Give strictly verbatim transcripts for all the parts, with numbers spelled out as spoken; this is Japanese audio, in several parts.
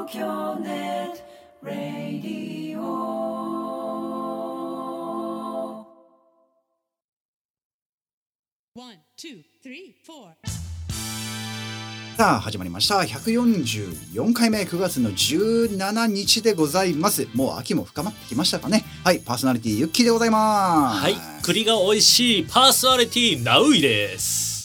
東京ネットラディオ。 One, two, three, four. さあ始まりましたひゃくよんじゅうよんかいめ、くがつのじゅうしちにちでございます。もう秋も深まってきましたかね。はい、パーソナリティゆっきーでございます。 はい、栗が美味しいパーソナリティナウイです。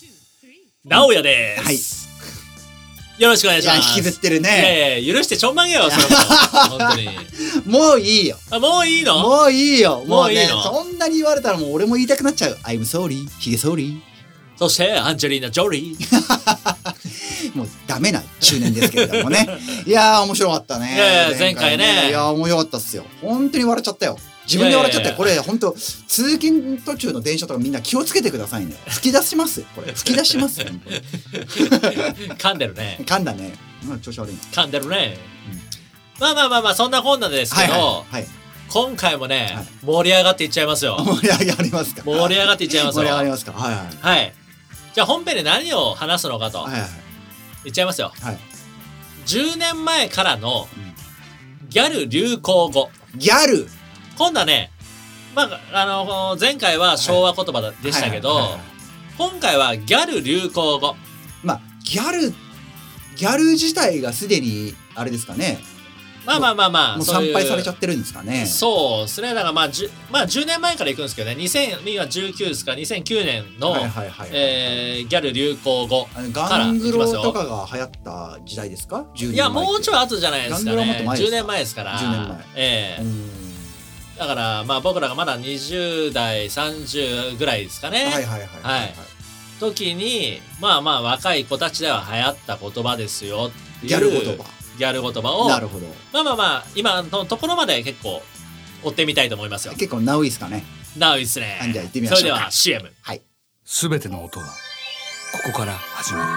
直哉です。 はい、 よろしくお願いします。 いや引きずってるね。 いやいや許してちょんまげよそれも本当にもういいよ。 あ、もういいの？ もういいよ。もうね、 もういいの？ そんなに言われたらもう俺も言いたくなっちゃう。I'm sorry、ひげ sorry。 そしてアンジェリーナ・ジョリーもうダメな中年ですけれどもね。いやー面白かったね。 いやいや前回ね。 いやー面白かったっすよ。本当に笑っちゃったよ。自分で笑っちゃったよ。これ本当通勤途中の電車とかみんな気をつけてくださいね。吹き出しますこれ吹き出します本当に噛んでるね。 噛んだね。うん、調子悪いな。 噛んでるね、うん、まあまあまあまあそんなこんなですけど、はいはいはい、今回もね、はい、盛り上がっていっちゃいますよ。 盛り上がりますか。 盛り上がっていっちゃいますよ。 盛り上がりますか。はいはいはい。じゃあ本編で何を話すのかと、はいはい、言っちゃいますよ、はい、じゅうねんまえからのギャル流行語。 ギャル今度はね、まあ、あの前回は昭和言葉でしたけど、今回はギャル流行語。 まあギャルギャル自体がすでにあれですかね。 まあまあまあまあもう参拝されちゃってるんですかね。 そうですね。だからまあじゅ、まあ、じゅうねんまえから行くんですけどね、にせんじゅうきゅうですか、にせんきゅうねんのギャル流行語からガングロとかが流行った時代ですか。じゅうねんまえ。 いやもうちょい後じゃないですかね。 ガングロもっと前ですか。 じゅうねんまえですから。 じゅうねんまえ。 ええー、だからまあ僕らがまだにじゅうだいさんじゅうぐらいですかね。 はいはいはいはい、はい、 時にまあまあ若い子たちでは流行った言葉ですよっていうギャル言葉ギャル言葉を、 なるほど。まあまあまあ今のところまで結構追ってみたいと思いますよ。 結構ナウイですかね。 ナウイですね。 じゃあ行ってみましょうか。 それでは シーエム。 はい。 すべての音はここから始ま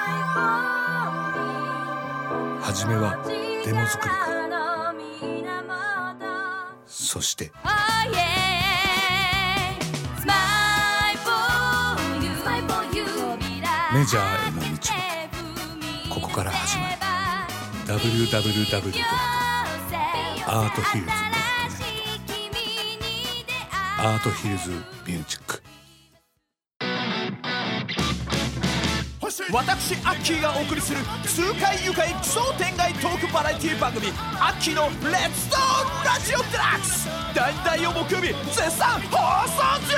る。初めはデモ作りからそしてメジャーへの道はここから始まる。ダブリューダブリューダブリュー ドットアートヒルズ ドットネット アートヒルズミュージック。 私アッキーがお送りする痛快愉快奇想天外トークバラエティ番組アッキーのレッツドーラジオデラックス大々を木曜日絶賛放送中。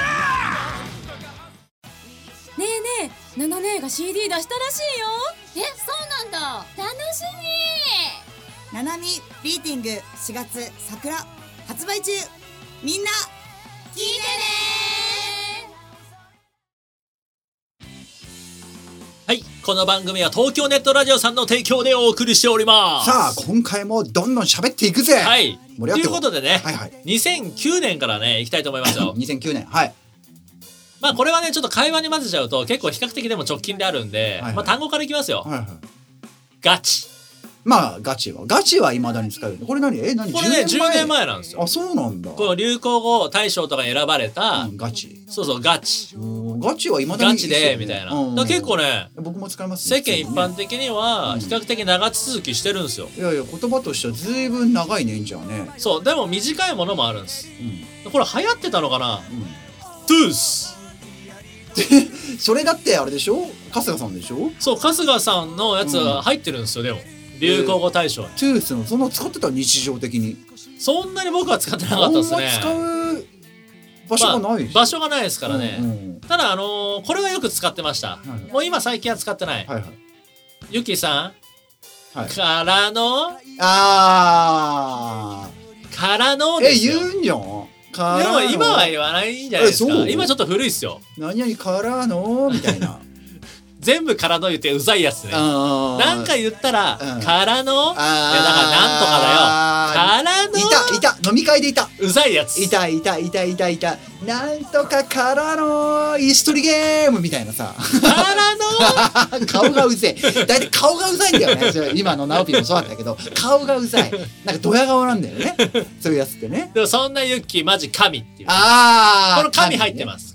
ねえねえ、ナナ姉が シーディー 出したらしいよ。え、そうなんだ。楽しみ。 ナナミビーティングしがつ桜発売中。みんな聞いてね。 はい、この番組は東京ネットラジオさんの提供でお送りしております。 さあ今回もどんどん喋っていくぜ。 はい、 盛り上がってということでね、 はいはい、 にせんきゅうねんからねいきたいと思いますよ。 にせんきゅうねん、はい。 まあこれはねちょっと会話に混ぜちゃうと結構比較的でも直近であるんで、はいはい、まあ単語からいきますよ、はいはい、ガチ。 まあガチはガチは未だに使うよね。これ何え何これねじゅうねんまえなんですよ。 あ、そうなんだ。 この流行語大賞とかに選ばれた、うん、 ガチ。 そうそうガチ。 ガチは未だにガチでみたいな、うん、だから結構ね僕も使います、 ね、世間一般的には比較的長続きしてるんですよ、 うん、いやいや言葉としてはずいぶん長いねんじゃね。 そうでも短いものもあるんです、うん、これ流行ってたのかな、うん、トゥースそれだってあれでしょ、春日さんでしょ。 そう春日さんのやつが入ってるんですよ、でも流行語大賞、えー、 トゥースのそんな使ってた日常的に。 そんなに僕は使ってなかったですね。 あんま使う場所がない、 まあ、場所がないですからね、うんうん、ただあのー、これはよく使ってました、はいはい、もう今最近は使ってない、はいはい、ゆきさん、はい、からのあーからのですよ。 え言うんじゃん。 でも今は言わないんじゃないですか。今ちょっと古いっすよ。 何々からのみたいな全部からの言ってうざいやつね。なんか言ったら、うん、からのいやだからなんとかだよ。からのいたいた飲み会でいたうざいやついたいたいたいたいたなんとかからの椅子取りゲームみたいなさからの顔がうぜえ。だいたい顔がうざいんだよね。今のナオピもそうだったけど顔がうざい。なんかドヤ顔なんだよねそういうやつってね。 でもそんなユッキーマジ神っていう。 ああこの神入ってます。神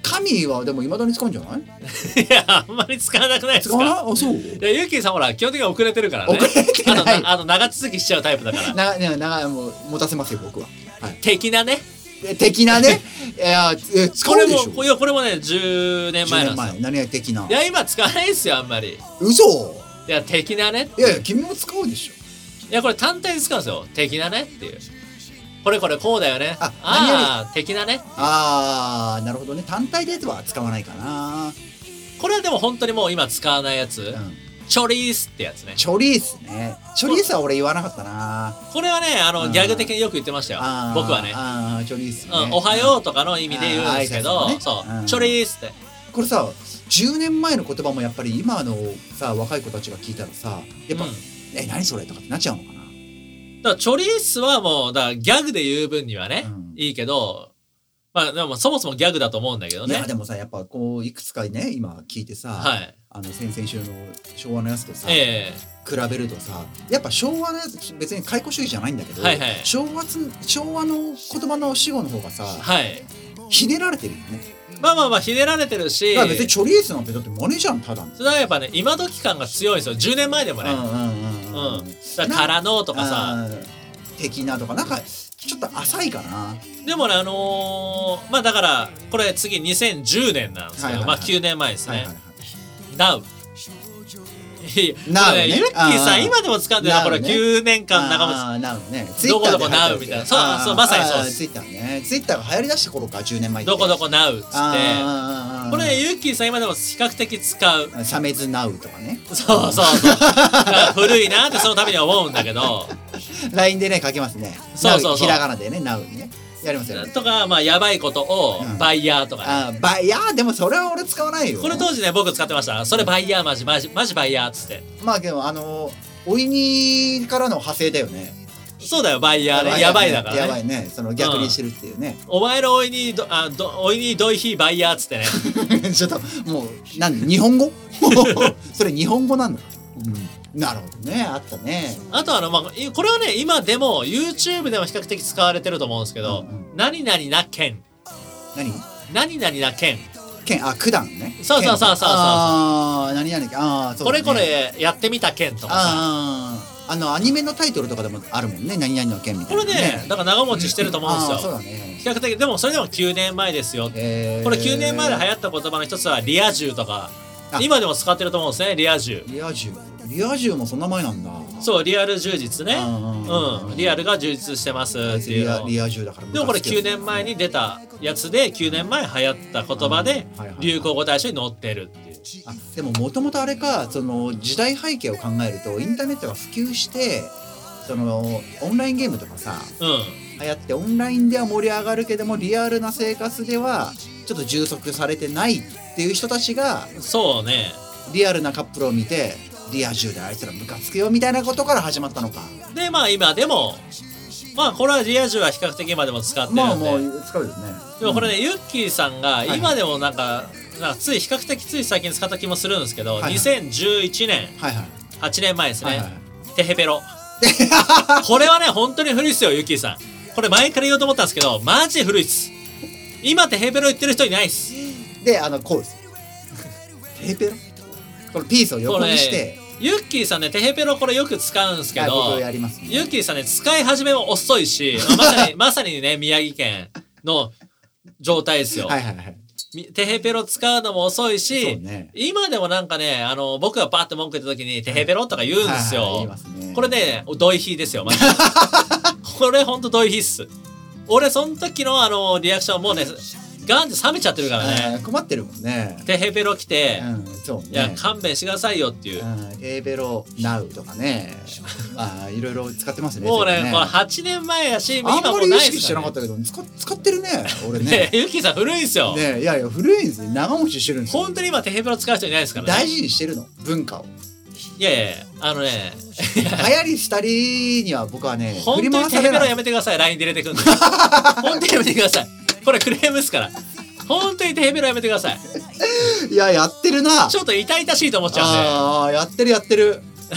神はでも未だに使うんじゃない？ いやあんまり使わなくないですか？ 使わない？あ、そう。 いやユッキーさんほら基本的に遅れてるからね。 遅れてない。 あとあの長続きしちゃうタイプだから。 長い長いもう持たせますよ僕は。はい。 的なね。 的なね。いやえ使うでしょ。 これもいやこれもねじゅうねんまえなんですよ。 じゅうねんまえ何が的な？ いや今使わないですよあんまり。 嘘。 いや的なね。 いやいや君も使うでしょ。 いやこれ単体で使うんですよ。的なねっていう。これこれこうだよね。 ああー的なね。 あーなるほどね。単体では使わないかな。 これはでも本当にもう今使わないやつ。うんチョリースってやつね。 チョリースね。チョリースは俺言わなかったな。 これはねあのギャグ的によく言ってましたよ僕はね。 ああチョリースね、 うん、おはようとかの意味で言うんですけど、ね、そう、うん、チョリースってこれさじゅうねんまえの言葉もやっぱり今のさ若い子たちが聞いたらさやっぱ、うん、え何それとかってなっちゃうのかな。だからチョリースはもうだからギャグで言う分にはね、うん、いいけどまあでもそもそもギャグだと思うんだけどね。 いやでもさやっぱこういくつかね今聞いてさ、はい、あの先々週の昭和のやつとさ、えー、比べるとさやっぱ昭和のやつ別に解雇主義じゃないんだけど、はいはい、昭和昭和の言葉の死語の方がさ、はい、ひねられてるよね。 まあまあまあひねられてるし別にチョリースなんてだってマネじゃんただの。 それはやっぱね今時感が強いんですよじゅうねんまえでもね。うんうんうんうん、うん、だからのとかさ的なとかなんかちょっと浅いかな。 でもねあのー、まあだからこれ次にせんじゅうねんなんですけど、はいはいはい、まあきゅうねんまえですね、はいはいはい、Now なうね、 ユッキーさん今でも使うんだよな、これきゅうねんかん長持ち。 ああ、なうね。 どこどこなうみたいな。そうそう、まさにそうです。 ツイッターね。ツイッターが流行りだした頃か、じゅうねんまえって。 どこどこなうっつって。これね、ユッキーさん今でも比較的使う。 サメズなうとかね。 そうそうそう。古いなってそのためには思うんだけど。 ライン でね、書けますね。そうそうそう。ひらがなでね、なうにね。やりますよね。 とか、まあ、やばいことを、バイヤーとか、ね。 あ、バイヤーでもそれは俺使わないよ。 これ当時ね、僕使ってました。それバイヤーマジ、マジ、マジバイヤーっつって。 まあ、けど、あの、おいにからの派生だよね。 そうだよ、バイヤーね。やばいだからね。 やばいね。その逆にしてるっていうね。 お前のおいに、あ、ど、おいにどいひバイヤーっつってね。 ちょっと、もう、なんで、日本語それ日本語なんだ。うんなるほどね、あったね。 あとあの、まあ、これはね、今でも YouTube でも比較的使われてると思うんですけど、うんうん、何々な剣。 何何々な剣。 剣、あ、九段ね。 そうそうそうそうそう。 ああ、何々剣。ああ、そう、ね。 これこれやってみた剣とかさ。 ああ、あの、アニメのタイトルとかでもあるもんね、何々の剣みたいな、ね。 これね、だから長持ちしてると思うんですよ。 あそうだね。 比較的、でもそれでもきゅうねんまえですよ。これきゅうねんまえで流行った言葉の一つはリア充とか。今でも使ってると思うんですね、リア充。 リア充。リア充もそんな前なんだ。 そう、リアル充実ね。うん。リアルが充実してますっていうの。 リア充だから。 でもこれきゅうねんまえに出たやつで、きゅうねんまえ流行った言葉で、流行語大賞に載ってるっていう。 あ、でももともとあれか、その時代背景を考えると、インターネットが普及して、そのオンラインゲームとかさ、うん、流行ってオンラインでは盛り上がるけどもリアルな生活ではちょっと充足されてないっていう人たちがそうねリアルなカップルを見てリア充であいつらムカつけよみたいなことから始まったのか。 でまあ今でもまあこれはリア充は比較的今でも使ってるんでまあもう使うよね。 でもこれね、うん、ユッキーさんが今でもなんか、はい、なんかつい比較的つい最近使った気もするんですけど、はいはい、にせんじゅういちねん、はいはい、はちねんまえですね、はいはい、テヘペロこれはね本当に古いっすよユッキーさん。これ前から言おうと思ったんですけどマジで古いっす。今テヘペロ言ってる人いないっす。 であのこうですテヘペロこのピースを横にしてユッキーさんねテヘペロこれよく使うんですけど、 はい、僕やりますね、 ユッキーさんね使い始めも遅いしまさにまさにね宮城県の状態ですよ。はいはいはい。テヘペロ使うのも遅いし、ね、今でもなんかねあの僕がバーって文句言った時にテヘペロとか言うんですよ、はいはいはい、ね、これねドイヒですよマジでこれほんとドイヒっす。俺その時のあのリアクションもうねガンって冷めちゃってるからね。 困ってるもんね。 テヘペロ来て、 うん、そうね、 いや勘弁してくださいよっていう、 うん、テヘペロナウとかねまあいろいろ使ってますね。 もうね、ねこれはちねんまえやし今もうないですから、ね、 あんまり意識してなかったけど 使, 使ってるね俺ねユッキーさん古いんすよね。いやいや古いんですよ。長持ちしてるんですよ。 本当に今テヘペロ使う人いないですからね。 大事にしてるの文化を。 いやいやいやあのね流行りしたりには僕はね本当にテヘペロやめてください。 ライン で入れてくんで本当にやめてください。これクレームですから本当にテヘペロやめてください。 いややってるな。 ちょっと痛々しいと思っちゃうんで。 ああやってるやってる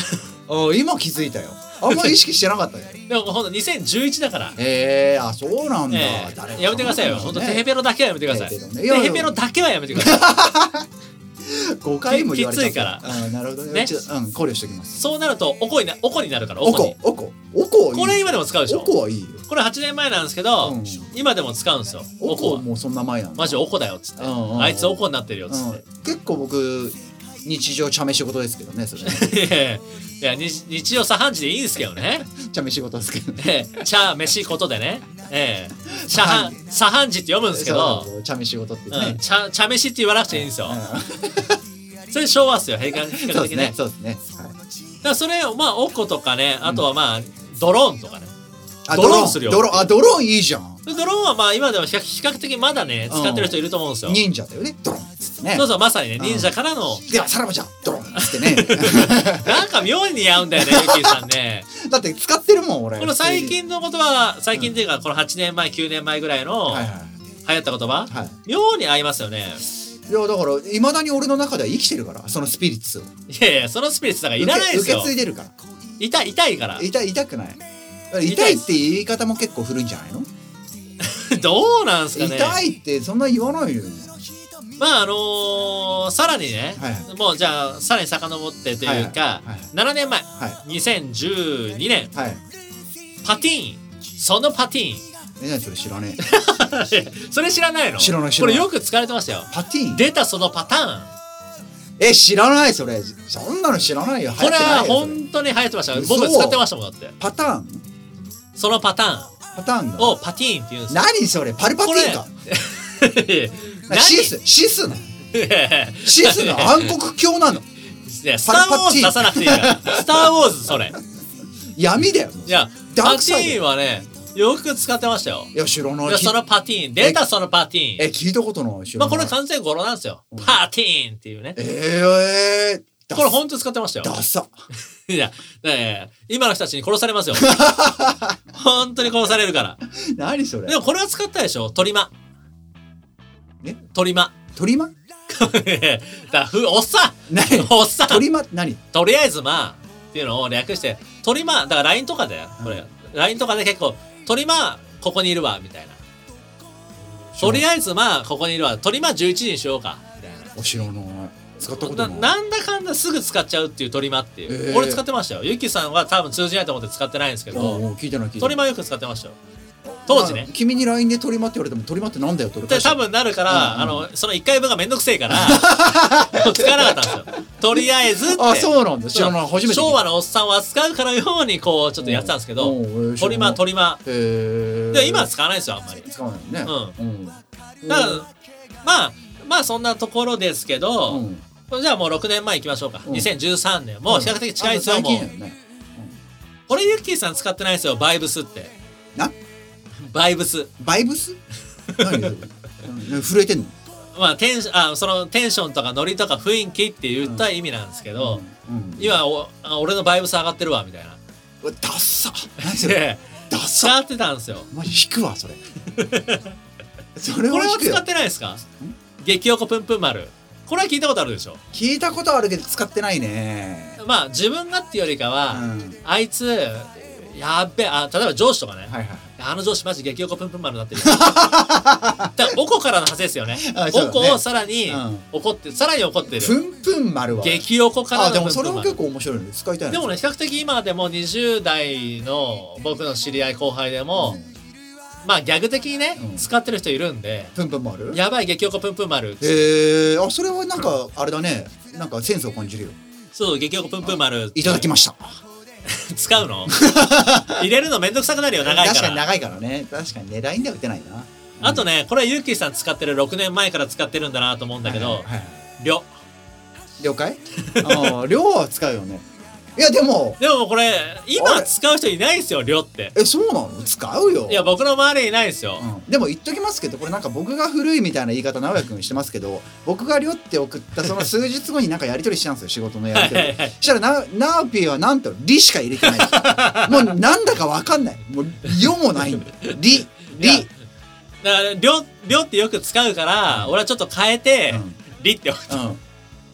あ今気づいたよ。あんま意識してなかったね。 でもほんとにせんじゅういちだから。 ええー、あそうなんだ、 えー、 誰かやめてくださいよ。ほんとテヘペロだけはやめてください。テヘペロ、ね、 テヘペロだけはやめてください。 ごかいも言われちゃった。 きついから。 あなるほどね。ねうん考慮しておきます。 そうなるとおこになおこになるから。 おこおこおこ。 これ今でも使うでしょ。 おこはいいよ。 これはちねんまえなんですけど、うん、今でも使うんですよ。 おこはもうそんな前なんだ。 マジおこだよっつって。うんうん、あいつおこになってるよっつって。 うん、結構僕日常茶飯事ですけどねそれね。 いや日常茶飯事でいいんですけどね。 茶飯事ですけどね。 茶飯事でね。ええ、茶飯茶飯事って読むんですけど。 茶飯事ってね。 茶茶飯って言わなくていいんですよ。それ昭和っすよ。変換比較的ね。 そうですね。 だからそれまあおことかね、あとはまあドローンとかね。ドローンするよ。 ドローンあドローンいいじゃん。 ドローンはまあ今でも比較的まだね使ってる人いると思うんですよ。 忍者だよね。ドローンっつってね。 そうそうまさにね忍者からの。 ではさらばじゃドローンっつってね。 なんか妙に似合うんだよねゆきさんね。 だって使ってるもん俺。 この最近の言葉最近っていうかこのはちねんまえきゅうねんまえぐらいの流行った言葉妙に合いますよね。 いやだからいまだに俺の中では生きてるからそのスピリッツを。 いやいやそのスピリッツだからいらないですよ。 受け継いでるから。 痛い痛いから。 痛い痛くない。痛いって言い方も結構古いんじゃないの？ どうなんすかね。 痛いってそんな言わないよ。 まああのー、さらにね、はいはい、もうじゃあさらに遡ってというか、はいはいはい、ななねんまえ、はい、にせんじゅうにねん、はい、パティーンそのパティーン。 え何それ知らねえ。それ知らないの？ 知らない知らない。 これよく使われてましたよ。 パティーン出たそのパターン。 え知らないそれ。そんなの知らないよ。 これは本当に流行ってました。僕使ってましたもんだって。 パターンそのパターンパターンをパティーンって言うんですよ。 何それパルパティーンか。シスシスなシスの暗黒鏡なの。 いやスター・ウォーズ出さなくていいから。スター・ウォーズそれ闇だよ。 いやパティーンはねよく使ってましたよ。 いや知らない。 いやそのパティーン出たそのパティーン。 え聞いたことない。 まあこれ完全語呂なんですよ。パティーンっていうね。 ええこれ本当に使ってましたよ。 ダサ。 いやね今の人たちに殺されますよ。本当に殺されるから。 何それ。 でもこれは使ったでしょ。トリマ。 えトリマ。 トリマ。 だふおっさん。 何。 おっさん。 トリマ何。 とりあえずまあっていうのを略してトリマだから ライン とかでこれ ライン とかで結構トリマここにいるわみたいな。とりあえずまあここにいるわ。トリマじゅういちじにしようかみたいな。 お知らない。使ったことない。 なんだかんだすぐ使っちゃうっていうトリマっていう、えー、これ使ってましたよ。ゆきさんは多分通じないと思って使ってないんですけど、 聞いてない聞いてない。 トリマよく使ってましたよ当時ね、まあ、 君に ライン でトリマって言われてもトリマってなんだよって俺多分なるから、うんうん、あのそのいっかいぶんがめんどくせえから使わなかったんですよ。とりあえずって。 あそうなんだ。知らない。初めて。 昭和のおっさんを扱うからようにこうちょっとやってたんですけど、トリマトリマで今は使わないですよあんまり。 使わないね。 うん、うん、だからまあまあそんなところですけど、うんじゃあもうろくねんまえ行きましょうか。うん、にせんじゅうさんねんもう比較的近いですよ。もう、ねうん、これユッキーさん使ってないですよ。バイブスってなバイブスバイブス何震えてんの。 まあテンあそのテンションとかノリとか雰囲気って言った意味なんですけど、うんうんうん、今お俺のバイブス上がってるわみたいな。 ダッサ何それダッサ使ってたんですよ。 マジ引くわそれ。 それはこれは使ってないですか。激おこぷんぷん丸これは聞いたことあるでしょ。 聞いたことあるけど使ってないね。 まあ自分がっていうよりかは、うん、あいつやっべあ例えば上司とかね、はいはい、あの上司マジ激おこぷんぷん丸になってる。だおこからの派生ですよね。おこ、ね、をさらに、うん、怒ってさらに怒ってる。 ぷんぷん丸は激おこからのぷんぷん丸。あでもそれは結構面白いので使いたいな。 でもね比較的今でもにじゅう代の僕の知り合い後輩でも、うんまあギャグ的にね、うん、使ってる人いるんで。 プンプン丸やばい激おこプンプン丸。 へえあそれはなんかあれだねなんかセンスを感じるよ。 そう激おこプンプン丸いただきました。 使うの入れるのめんどくさくなるよ長いから。 確かに長いからね。確かにね ライン では打てないな、うん、 あとねこれはゆうきーさん使ってるろくねんまえから使ってるんだなと思うんだけど、はいはいはい、りょ了解ありょは使うよね。いやでもでもこれ今使う人いないですよりょってえそうなの使うよ。 いや僕の周りいないですよ、 うん、でも言っときますけどこれなんか僕が古いみたいな言い方直哉くんしてますけど僕がりょって送ったその数日後になんかやり取りしたんですよ仕事のやり取りそしたらなナオピーはなんとりしか入れてないもうなんだかわかんないもうよもないんだりりだからりょりょってよく使うから、うん、俺はちょっと変えて、うん、りって送った、 うん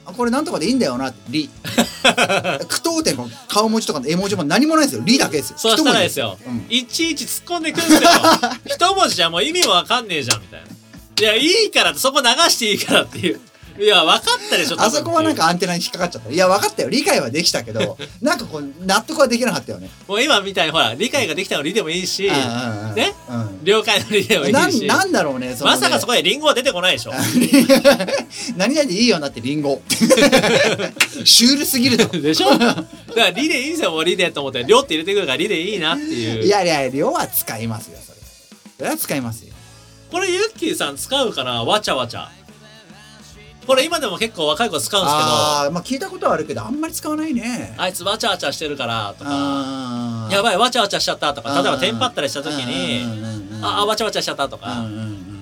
これなんとかでいいんだよなってリ句読点の顔文字とかの絵文字も何もないですよ。リだけですよ。 そうしたらですよ、うん、いちいち突っ込んでくるんですよ一文字じゃもう意味もわかんねえじゃんみたいな。いやいいからってそこ流していいからっていう。いや分かったでしょ。 あそこはなんかアンテナに引っかかっちゃった。いや分かったよ、理解はできたけどなんかこう納得はできなかったよね。 もう今みたいにほら理解ができたの理でもいいし、うんうん、ね、うん、了解の理でもいいし、 な、なんだろうね、そのね、 まさかそこでリンゴは出てこないでしょ何々でいいよなってリンゴシュールすぎるとでしょ。だから理でいいんですよ。もう理でと思って量って入れてくるから理でいいなっていう。 いやいや量は使いますよ。それそれは使いますよ。 これユッキーさん使うかな、わちゃわちゃ。これ今でも結構若い子使うんですけど、 あ、まあ、聞いたことはあるけどあんまり使わないね。 あいつわちゃわちゃしてるからとか、やばいわちゃわちゃしちゃったとか、例えばテンパったりした時にああわちゃわちゃしちゃったとか、うんうんうん、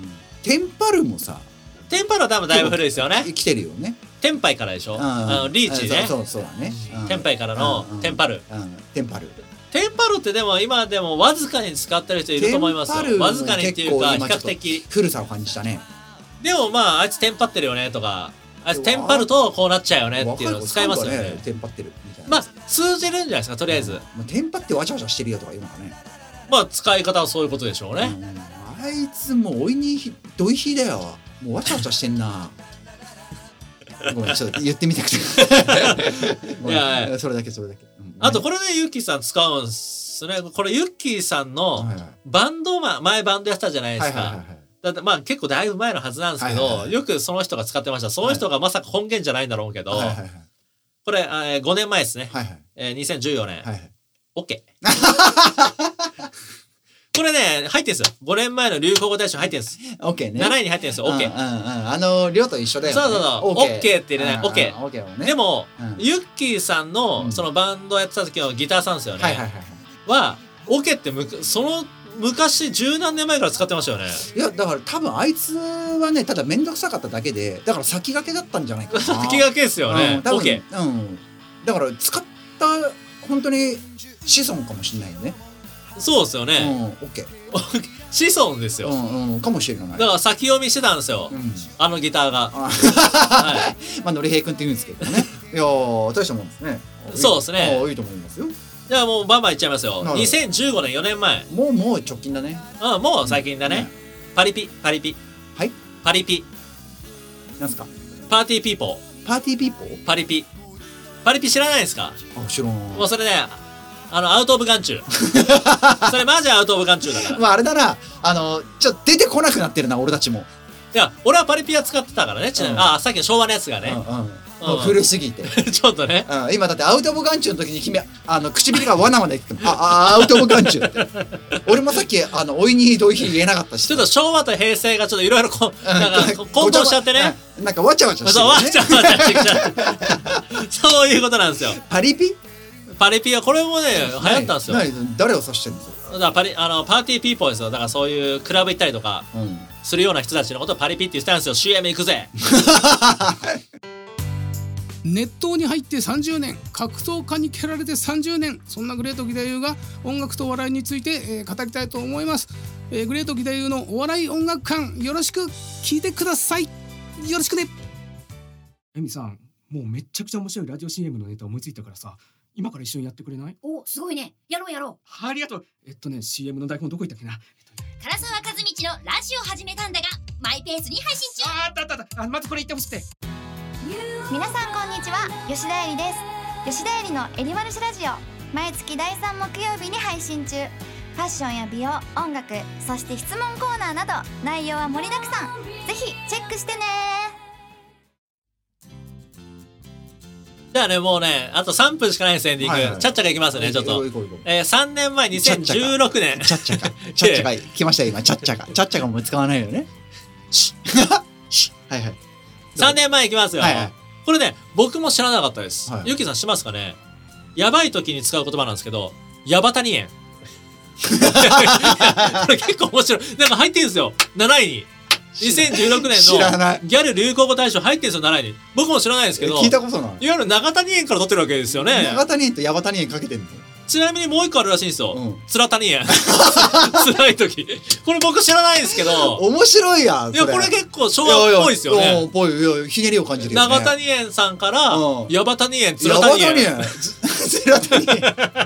テンパるもさ、 テンパるは多分だいぶ古いですよね。 来てるよね。 テンパイからでしょ、あのリーチね。 そうそうそうだね、 うん、テンパイからのテンパル、 うんうん、テンパルテンパルってでも今でもわずかに使ってる人いると思いますよ。わずかにっていうか比較的古さを感じたね。 でもまああいつテンパってるよねとか、あいつテンパるとこうなっちゃうよねっていうのを使いますよね。 テンパってるみたいな。 まあ通じるんじゃないですか、とりあえず。 うん、テンパってわちゃわちゃしてるよとか言うのかね。 まあ使い方はそういうことでしょうね。 うん、あいつもうおいにどいひだよ。もうわちゃわちゃしてんな。ごめんちょっと言ってみたくて。いやいやそれだけそれだけ。うん、 あとこれねユッキーさん使うんですね。これユッキーさんのバンドマン、前バンドやってたじゃないですか。だってまあ結構だいぶ前のはずなんですけど、はいはいはい、よくその人が使ってました。その人がまさか本源じゃないんだろうけど、はいはいはい、これ、えー、ごねんまえですね、はいはい、えー、にせんじゅうよねん、はいはい、OK これね入ってんすよ。ごねんまえの流行語大賞入ってんす。 OK ね、 なないに入ってんすよ。 OK、うんうんうん、 あの量と一緒だよね。 そうそうそう、 OK って入れない OK、 うんうん、OK ね、 でも、うん、ユッキーさんのそのバンドやってた時のギターさんですよね、はいはいはいはい、は OK ってむその昔十何年前から使ってましたよね。 いやだから多分あいつはねただ面倒くさかっただけで、だから先駆けだったんじゃないかな。 先駆けですよね、うん、多分、OK、 うん、だから使った本当に子孫かもしれないよね。 そうですよね、 うん、OK 子孫ですよ、 うんうん、かもしれない。 だから先読みしてたんですよ、うん、あのギターがはい、まあのりへいくんって言うんですけどねいや大したもんですね。 そうですね、 いいと思いますよ。 じゃあもうバンバンいっちゃいますよ。にせんじゅうごねん、よねんまえ。 もうもう直近だね。 うん、もう最近だね、うん、パリピパリピはい、 パリピなんすか。 パーティーピーポーパーティーピーポーパリピパリピ知らないですか。 あ、知らない。 もうそれね、あのアウトオブ眼中それマジアウトオブ眼中だからまああれだな、あのちょっと出てこなくなってるな俺たちも。 いや俺はパリピは使ってたからね、ちなみに、うん、あさっきの昭和のやつがね、うんうんもう古すぎてちょっとね、 うん、今だってアウトオブ眼中の時に君あの唇がわなわな言ってもああアウトオブ眼中って俺もさっきあのおいにどいひ言えなかったし、 ちょっと昭和と平成がちょっといろいろ混同しちゃってね、 なんかわちゃわちゃしてるね。 そうわちゃわちゃしてきちゃってそういうことなんですよ。 パリピパリピはこれもね流行ったんですよ。 誰を指してるんですか。 だからパリあのパーティーピーポーですよ。だからそういうクラブ行ったりとかするような人たちのことをパリピって言ってたんですよ。 シーエム 行くぜ熱湯に入ってさんじゅうねん、格闘家に蹴られてさんじゅうねん、そんなグレート義太夫が音楽と笑いについて、えー、語りたいと思います、えー、グレート義太夫のお笑い音楽館、よろしく聞いてください。よろしくね。エミさん、もうめっちゃくちゃ面白いラジオ シーエム のネタ思いついたからさ、今から一緒にやってくれない？ お、すごいね。やろうやろう。ありがとう。えっとね シーエム の台本どこ行ったっけな。 唐沢和道のラジオ始めたんだがマイペースに配信中。 あったあったあった。あ、まずこれ言ってほしくて。 皆さんこんにちは、吉田絵里です。吉田絵里のエリマルシラジオ、毎月だいさん木曜日に配信中。ファッションや美容、音楽、そして質問コーナーなど内容は盛りだくさん。ぜひチェックしてね。 じゃあね、もうねあとさんぷんしかないです。エンディング、はいはい、ちゃっちゃかいきますね。ちょっとえー、さんねんまえにせんじゅうろくねんちゃっちゃかちゃっちゃか来ましたよ今。ちゃっちゃかちゃっちゃかも使わないよねはいはいさんねんまえいきますよ、はいはい、これね僕も知らなかったです、はい、ゆきさん知ってますかね。やばい時に使う言葉なんですけど、ヤバタニエンこれ結構面白い。なんか入ってるんですよなないに。にせんじゅうろくねんのギャル流行語大賞入ってるんですよなないに。僕も知らないですけど、 聞いたことない。 いわゆる長谷園から取ってるわけですよね。 長谷園とヤバタニエンかけてんの。 ちなみにもう一個あるらしいんですよ。つらたにえん。辛い時。これ僕知らないんですけど。 面白いやん。 いや、これ結構昭和っぽいですよね。 ぽい。いや、ひねりを感じるよね。 長谷園さんから、矢端にえん、つらたにえん。 つらたにえん。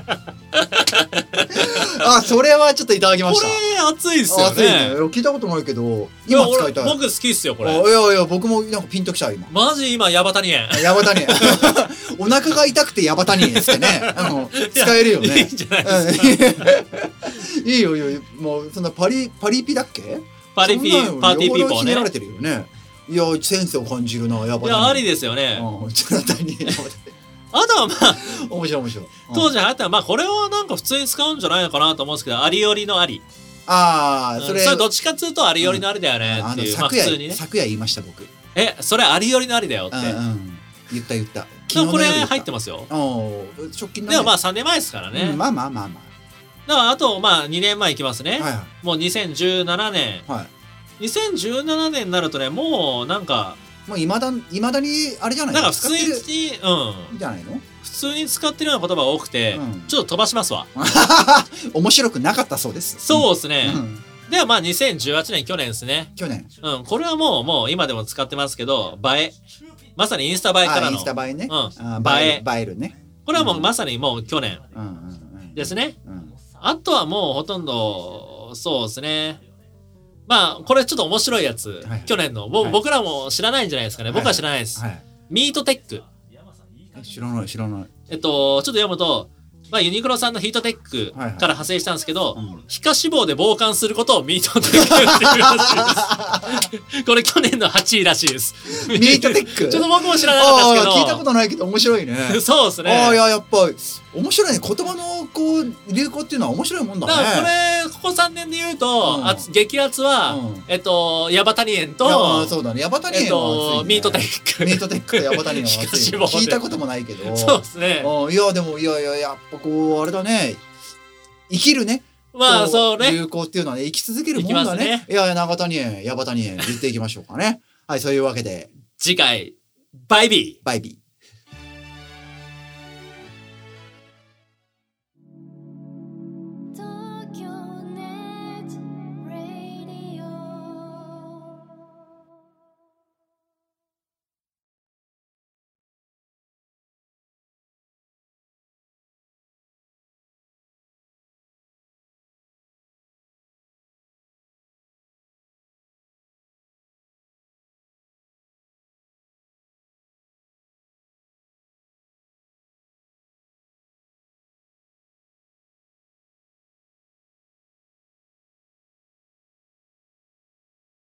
あ、それはちょっといただきました。 これ熱いですよね。 熱いね。聞いたことないけど、今使いたい。 僕好きっすよ、これ。いやいや、僕もなんかピンときちゃう、今。 マジ今、矢端にえん。 矢端にえん。お腹が痛くて矢端にえんですってね。あの、使えるよね。 いいんじゃないですか。 いいよ、いいよ。もう、そんなパリ、パリピだっけ？ パリピ、パーティーピーポーね。 ひねられてるよね。いや、センスを感じるな、矢端にえん。 いや、ありですよね。 つらたにえん。 あとはまあ面白い面白い。 当時流行ったらまあこれはなんか普通に使うんじゃないのかなと思うんですけど、ありよりのあり。 ああ、それそれどっちかっつうとありよりのありだよねっていう。 昨夜昨夜言いました僕。 え、それありよりのありだよって。 言った言った。 でもこれ入ってますよ。 直近の。 でもまあさんねんまえですからね。 まあまあまあまあ。 だからあとまあにねんまえいきますね。もうにせんじゅうななねん。にせんじゅうななねんになるとね、もうなんか。 もういまだいまだにあれじゃないの？ なんか普通にうんじゃないの？ 普通に使ってるような言葉が多くて、ちょっと飛ばしますわ。 面白くなかったそうです。 そうですね。ではまあにせんじゅうはちねん去年ですね。 去年。 うん、これはもうもう今でも使ってますけど、映え。まさにインスタ映えからの。 インスタ映えね。 うん。映え。 映えるね。 これはもうまさにもう去年ですね。あとはもうほとんどそうですね。まあこれちょっと面白いやつ、はい、去年の、はい、僕らも知らないんじゃないですかね。僕は知らないです、はいはい、ミートテック。 知らない知らない。 えっとちょっと読むと、まあ、ユニクロさんのヒートテックから派生したんですけど、はいはい、皮下脂肪で防寒することをミートテックっていうらしいです。これ去年のはちいらしいです。 ミートテック。 ちょっと僕も知らなかったですけど。 聞いたことないけど面白いね。 そうですね。 ああ、いややっぱ面白いね。言葉のこう流行っていうのは面白いもんだね。 だからこれここさんねんで言うと、うん、あ激アツは、うん、えっと矢端にえんと、 そうだね。矢端にえんは熱いね、えっとミートテック。 ミートテックと矢端にえんは熱い、ね。聞いたこともないけど。 そうですね。 いやでもいやいややっぱこうあれだね。生きるね。 まあそうね。 流行っていうのはね生き続けるもんだね。ねいや長谷園、矢端に園言っていきましょうかね。はい、そういうわけで次回バイビーバイビー。